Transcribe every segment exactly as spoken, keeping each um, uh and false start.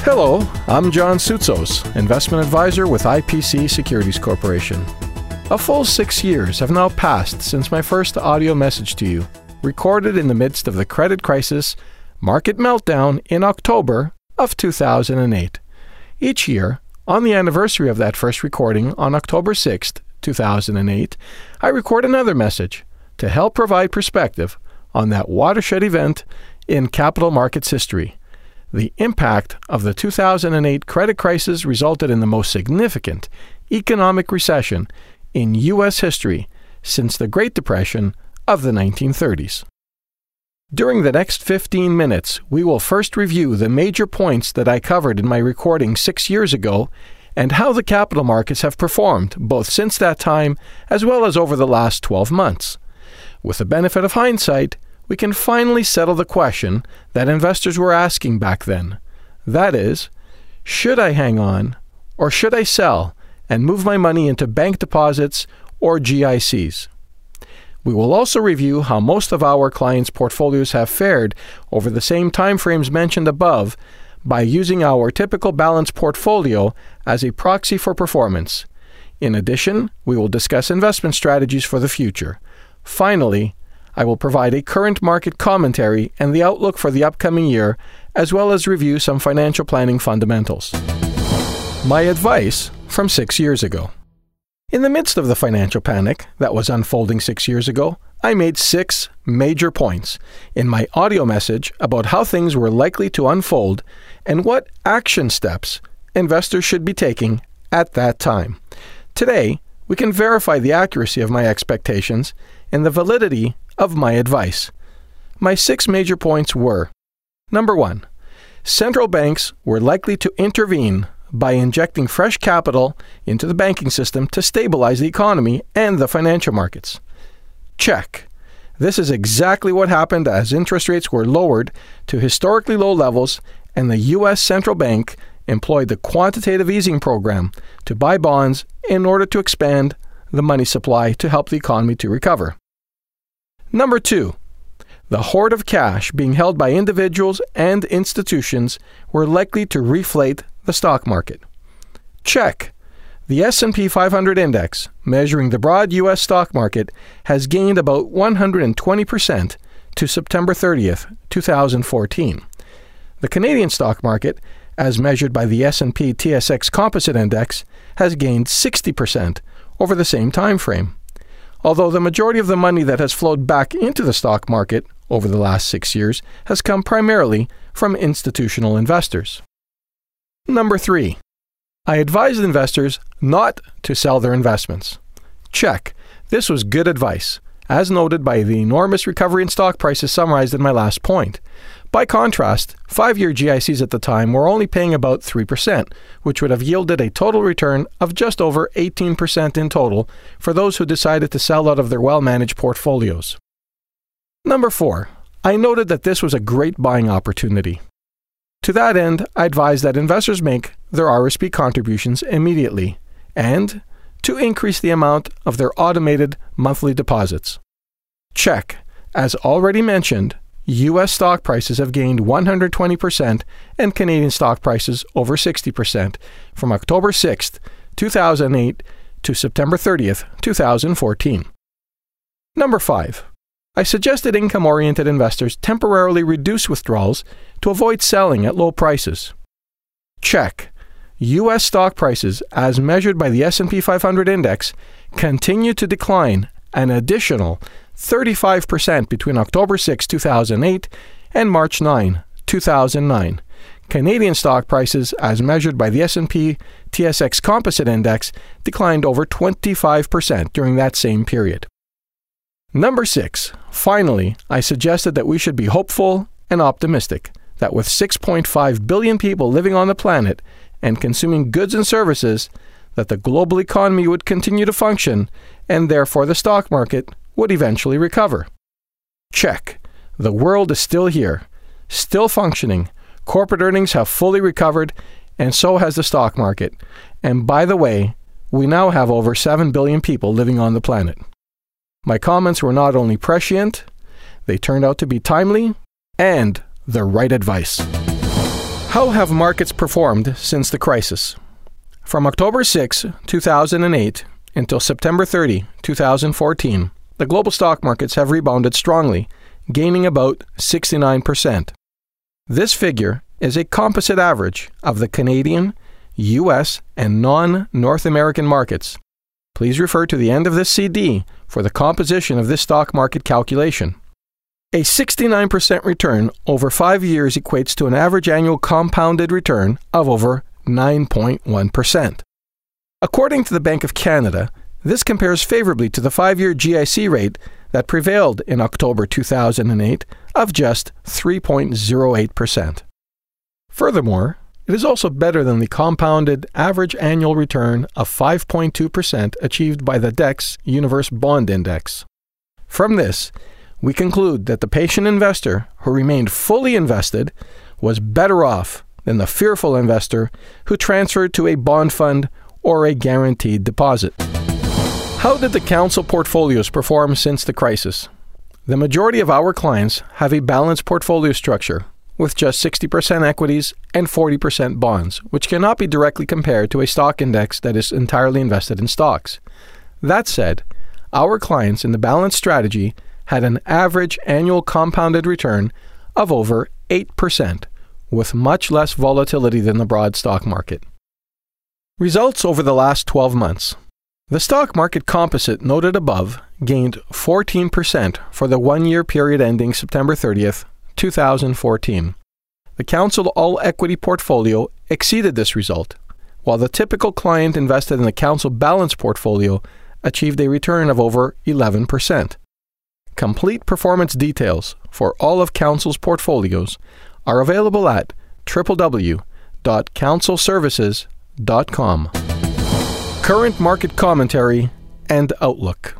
Hello, I'm John Soutsos, investment advisor with I P C Securities Corporation. A full six years have now passed since my first audio message to you, recorded in the midst of the credit crisis market meltdown in October of two thousand eight. Each year, on the anniversary of that first recording on October sixth, two thousand eight, I record another message to help provide perspective on that watershed event in capital markets history. The impact of the two thousand eight credit crisis resulted in the most significant economic recession in U S history since the Great Depression of the nineteen thirties. During the next fifteen minutes, we will first review the major points that I covered in my recording six years ago and how the capital markets have performed both since that time as well as over the last twelve months. With the benefit of hindsight, we can finally settle the question that investors were asking back then. That is, should I hang on or should I sell and move my money into bank deposits or G I Cs? We will also review how most of our clients' portfolios have fared over the same timeframes mentioned above by using our typical balanced portfolio as a proxy for performance. In addition, we will discuss investment strategies for the future. Finally, I will provide a current market commentary and the outlook for the upcoming year, as well as review some financial planning fundamentals. My advice from six years ago. In the midst of the financial panic that was unfolding six years ago, I made six major points in my audio message about how things were likely to unfold and what action steps investors should be taking at that time. Today, we can verify the accuracy of my expectations and the validity of my advice. My six major points were: Number one, central banks were likely to intervene by injecting fresh capital into the banking system to stabilize the economy and the financial markets. Check. This is exactly what happened as interest rates were lowered to historically low levels and the U S Central Bank employed the quantitative easing program to buy bonds in order to expand the money supply to help the economy to recover. Number two, the hoard of cash being held by individuals and institutions were likely to reflate the stock market. Check. The S and P five hundred index, measuring the broad U S stock market, has gained about one hundred twenty percent to September thirtieth, two thousand fourteen. The Canadian stock market, as measured by the S and P T S X Composite Index, has gained sixty percent over the same time frame. Although the majority of the money that has flowed back into the stock market over the last six years has come primarily from institutional investors. Number three, I advised investors not to sell their investments. Check. This was good advice, as noted by the enormous recovery in stock prices summarized in my last point. By contrast, five-year G I Cs at the time were only paying about three percent, which would have yielded a total return of just over eighteen percent in total for those who decided to sell out of their well-managed portfolios. Number four, I noted that this was a great buying opportunity. To that end, I advised that investors make their R S P contributions immediately and to increase the amount of their automated monthly deposits. Check. As already mentioned, U S stock prices have gained one hundred twenty percent and Canadian stock prices over sixty percent from October sixth, two thousand eight to September thirtieth, two thousand fourteen. Number five, I suggested income-oriented investors temporarily reduce withdrawals to avoid selling at low prices. Check. U S stock prices, as measured by the S and P five hundred index, continue to decline an additional thirty-five percent between October sixth, two thousand eight and March ninth, two thousand nine. Canadian stock prices, as measured by the S and P T S X Composite Index, declined over twenty-five percent during that same period. Number six, finally, I suggested that we should be hopeful and optimistic that with six point five billion people living on the planet and consuming goods and services, that the global economy would continue to function and therefore the stock market would eventually recover. Check. The world is still here, still functioning. Corporate earnings have fully recovered, and so has the stock market. And by the way, we now have over seven billion people living on the planet. My comments were not only prescient, they turned out to be timely and the right advice. How have markets performed since the crisis? From October sixth, two thousand eight until September thirtieth, two thousand fourteen, the global stock markets have rebounded strongly, gaining about sixty-nine percent. This figure is a composite average of the Canadian, U S, and non-North American markets. Please refer to the end of this C D for the composition of this stock market calculation. A sixty-nine percent return over five years equates to an average annual compounded return of over nine point one percent. According to the Bank of Canada, this compares favorably to the five-year G I C rate that prevailed in October two thousand eight of just three point zero eight percent. Furthermore, it is also better than the compounded average annual return of five point two percent achieved by the D E X Universe Bond Index. From this, we conclude that the patient investor who remained fully invested was better off than the fearful investor who transferred to a bond fund or a guaranteed deposit. How did the Counsel portfolios perform since the crisis? The majority of our clients have a balanced portfolio structure with just sixty percent equities and forty percent bonds, which cannot be directly compared to a stock index that is entirely invested in stocks. That said, our clients in the balanced strategy had an average annual compounded return of over eight percent, with much less volatility than the broad stock market. Results over the last twelve months. The stock market composite noted above gained fourteen percent for the one-year period ending September thirtieth, two thousand fourteen. The Counsel All-Equity portfolio exceeded this result, while the typical client invested in the Counsel Balanced portfolio achieved a return of over eleven percent. Complete performance details for all of Counsel's portfolios are available at w w w dot counsel services dot com. Current market commentary and outlook.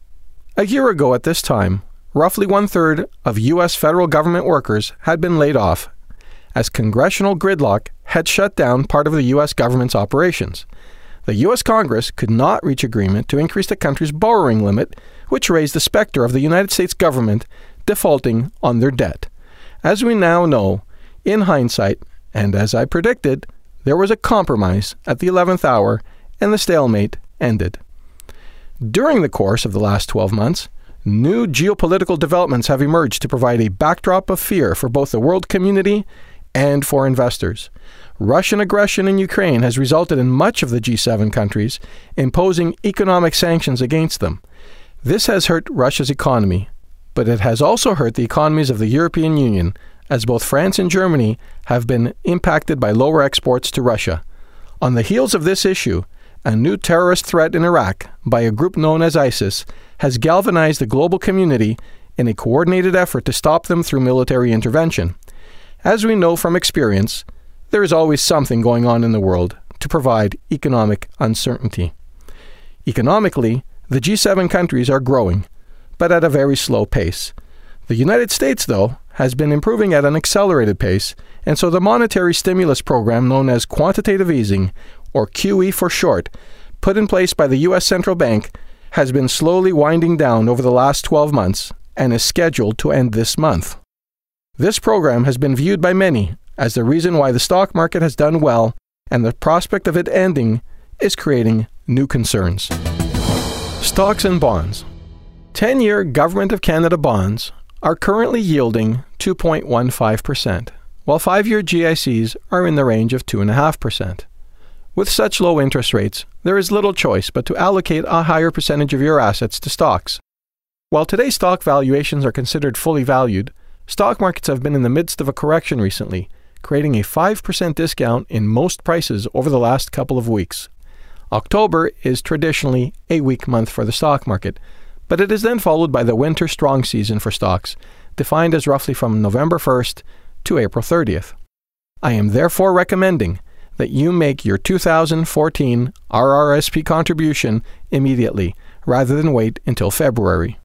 A year ago at this time, roughly one-third of U S federal government workers had been laid off, as congressional gridlock had shut down part of the U S government's operations. The U S Congress could not reach agreement to increase the country's borrowing limit, which raised the specter of the United States government defaulting on their debt. As we now know, in hindsight, and as I predicted, there was a compromise at the eleventh hour and the stalemate ended. During the course of the last twelve months, new geopolitical developments have emerged to provide a backdrop of fear for both the world community and for investors. Russian aggression in Ukraine has resulted in much of the G seven countries imposing economic sanctions against them. This has hurt Russia's economy, but it has also hurt the economies of the European Union, as both France and Germany have been impacted by lower exports to Russia. On the heels of this issue, a new terrorist threat in Iraq by a group known as ISIS has galvanized the global community in a coordinated effort to stop them through military intervention. As we know from experience, there is always something going on in the world to provide economic uncertainty. Economically, the G seven countries are growing, but at a very slow pace. The United States, though, has been improving at an accelerated pace, and so the monetary stimulus program known as quantitative easing, or Q E for short, put in place by the U S Central Bank, has been slowly winding down over the last twelve months and is scheduled to end this month. This program has been viewed by many as the reason why the stock market has done well, and the prospect of it ending is creating new concerns. Stocks and bonds. ten-year Government of Canada bonds are currently yielding two point one five percent, while five-year G I Cs are in the range of two point five percent. With such low interest rates, there is little choice but to allocate a higher percentage of your assets to stocks. While today's stock valuations are considered fully valued, stock markets have been in the midst of a correction recently, creating a five percent discount in most prices over the last couple of weeks. October is traditionally a weak month for the stock market, but it is then followed by the winter strong season for stocks, defined as roughly from November first to April thirtieth. I am therefore recommending that you make your two thousand fourteen R R S P contribution immediately, rather than wait until February.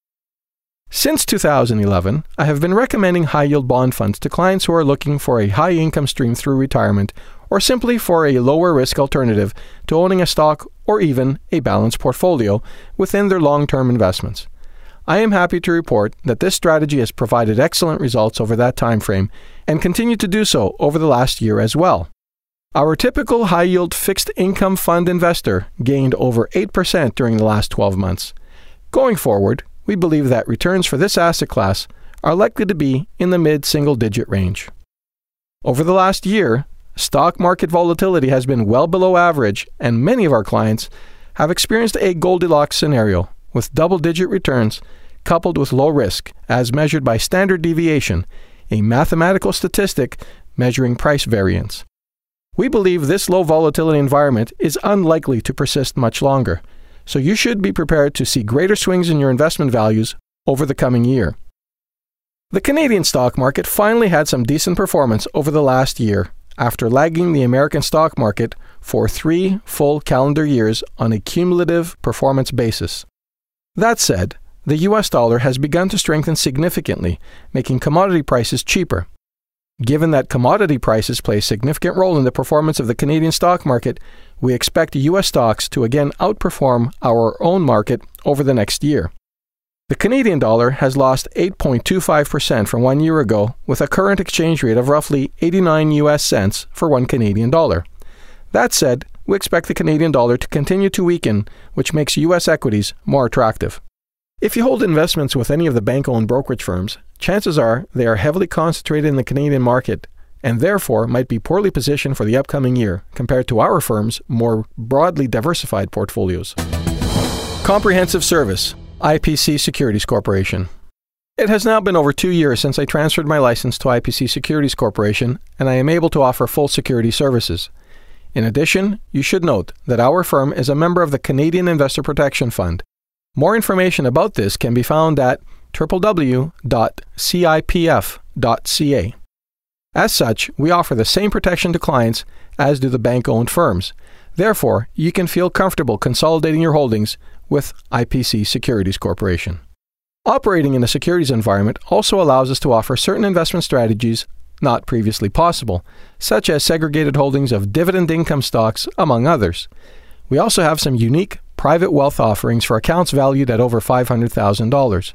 Since two thousand eleven, I have been recommending high-yield bond funds to clients who are looking for a high-income stream through retirement, or simply for a lower-risk alternative to owning a stock or even a balanced portfolio within their long-term investments. I am happy to report that this strategy has provided excellent results over that time frame and continued to do so over the last year as well. Our typical high-yield fixed income fund investor gained over eight percent during the last twelve months. Going forward, we believe that returns for this asset class are likely to be in the mid-single-digit range. Over the last year, stock market volatility has been well below average, and many of our clients have experienced a Goldilocks scenario with double-digit returns coupled with low risk, as measured by standard deviation, a mathematical statistic measuring price variance. We believe this low volatility environment is unlikely to persist much longer, so you should be prepared to see greater swings in your investment values over the coming year. The Canadian stock market finally had some decent performance over the last year after lagging the American stock market for three full calendar years on a cumulative performance basis. That said, the U S dollar has begun to strengthen significantly, making commodity prices cheaper. Given that commodity prices play a significant role in the performance of the Canadian stock market, we expect U S stocks to again outperform our own market over the next year. The Canadian dollar has lost eight point two five percent from one year ago, with a current exchange rate of roughly eighty-nine U S cents for one Canadian dollar. That said, we expect the Canadian dollar to continue to weaken, which makes U S equities more attractive. If you hold investments with any of the bank-owned brokerage firms, chances are they are heavily concentrated in the Canadian market and therefore might be poorly positioned for the upcoming year compared to our firm's more broadly diversified portfolios. Comprehensive Service, I P C Securities Corporation. It has now been over two years since I transferred my license to I P C Securities Corporation, and I am able to offer full security services. In addition, you should note that our firm is a member of the Canadian Investor Protection Fund. More information about this can be found at w w w dot c i p f dot c a. As such, we offer the same protection to clients as do the bank-owned firms. Therefore, you can feel comfortable consolidating your holdings with I P C Securities Corporation. Operating in a securities environment also allows us to offer certain investment strategies not previously possible, such as segregated holdings of dividend income stocks, among others. We also have some unique private wealth offerings for accounts valued at over five hundred thousand dollars.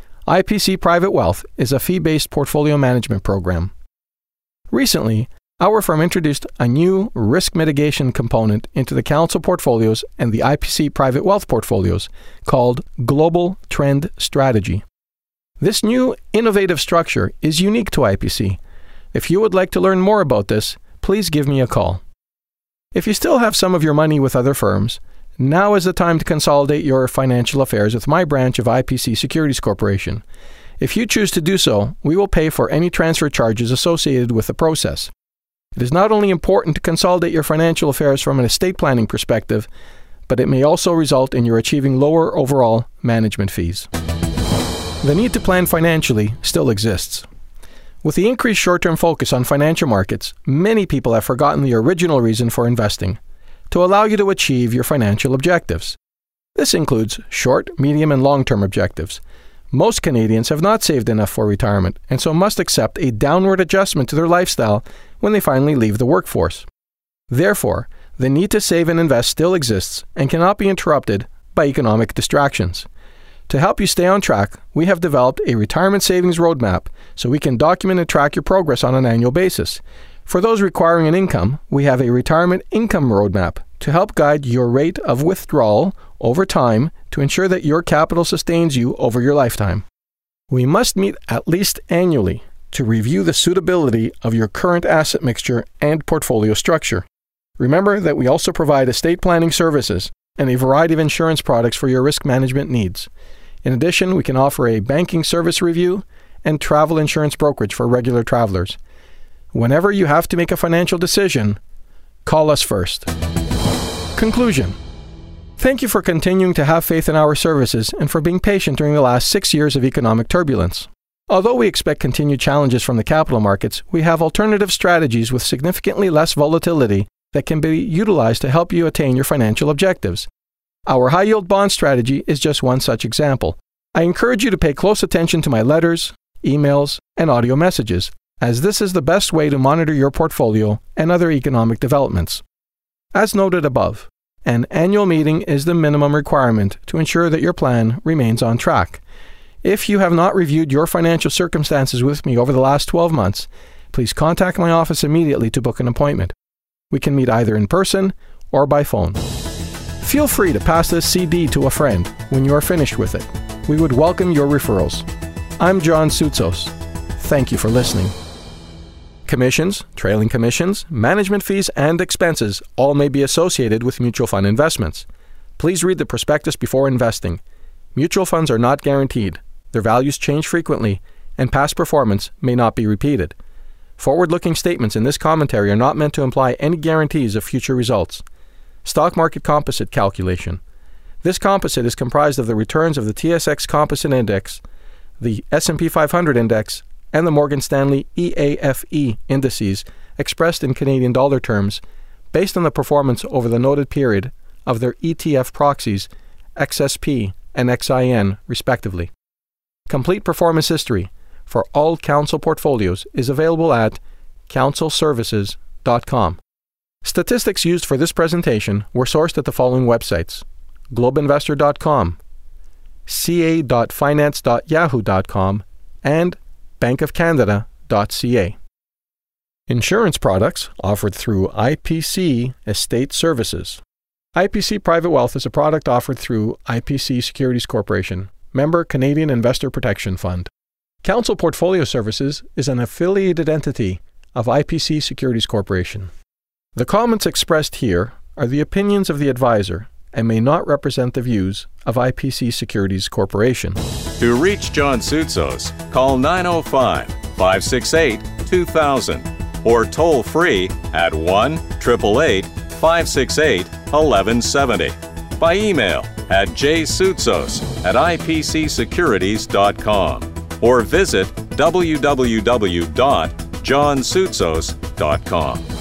I P C Private Wealth is a fee-based portfolio management program. Recently, our firm introduced a new risk mitigation component into the Counsel portfolios and the I P C Private Wealth portfolios called Global Trend Strategy. This new innovative structure is unique to I P C. If you would like to learn more about this, please give me a call. If you still have some of your money with other firms, now is the time to consolidate your financial affairs with my branch of I P C Securities Corporation. If you choose to do so, we will pay for any transfer charges associated with the process. It is not only important to consolidate your financial affairs from an estate planning perspective, but it may also result in your achieving lower overall management fees. The need to plan financially still exists. With the increased short-term focus on financial markets, many people have forgotten the original reason for investing: to allow you to achieve your financial objectives. This includes short, medium, and long-term objectives. Most Canadians have not saved enough for retirement, and so must accept a downward adjustment to their lifestyle when they finally leave the workforce. Therefore, the need to save and invest still exists and cannot be interrupted by economic distractions. To help you stay on track, we have developed a retirement savings roadmap so we can document and track your progress on an annual basis. For those requiring an income, we have a retirement income roadmap to help guide your rate of withdrawal over time to ensure that your capital sustains you over your lifetime. We must meet at least annually to review the suitability of your current asset mixture and portfolio structure. Remember that we also provide estate planning services and a variety of insurance products for your risk management needs. In addition, we can offer a banking service review and travel insurance brokerage for regular travelers. Whenever you have to make a financial decision, call us first. Conclusion. Thank you for continuing to have faith in our services and for being patient during the last six years of economic turbulence. Although we expect continued challenges from the capital markets, we have alternative strategies with significantly less volatility that can be utilized to help you attain your financial objectives. Our high-yield bond strategy is just one such example. I encourage you to pay close attention to my letters, emails, and audio messages, as this is the best way to monitor your portfolio and other economic developments. As noted above, an annual meeting is the minimum requirement to ensure that your plan remains on track. If you have not reviewed your financial circumstances with me over the last twelve months, please contact my office immediately to book an appointment. We can meet either in person or by phone. Feel free to pass this C D to a friend when you are finished with it. We would welcome your referrals. I'm John Soutsos. Thank you for listening. Commissions, trailing commissions, management fees, and expenses all may be associated with mutual fund investments. Please read the prospectus before investing. Mutual funds are not guaranteed. Their values change frequently, and past performance may not be repeated. Forward-looking statements in this commentary are not meant to imply any guarantees of future results. Stock market composite calculation. This composite is comprised of the returns of the T S X Composite Index, the S and P five hundred Index, and the Morgan Stanley E A F E indices expressed in Canadian dollar terms based on the performance over the noted period of their E T F proxies, X S P and X I N, respectively. Complete performance history for all Counsel portfolios is available at counsel services dot com. Statistics used for this presentation were sourced at the following websites: globe investor dot com, c a dot finance dot yahoo dot com, and bank of canada dot c a. Insurance products offered through I P C Estate Services. I P C Private Wealth is a product offered through I P C Securities Corporation, member Canadian Investor Protection Fund. Counsel Portfolio Services is an affiliated entity of I P C Securities Corporation. The comments expressed here are the opinions of the advisor and may not represent the views of I P C Securities Corporation. To reach John Soutsos, call nine oh five, five six eight, two thousand or toll free at one eight eight eight, five six eight, one one seven zero. By email at jsoutsos at I P C securities dot com or visit w w w dot john soutsos dot com.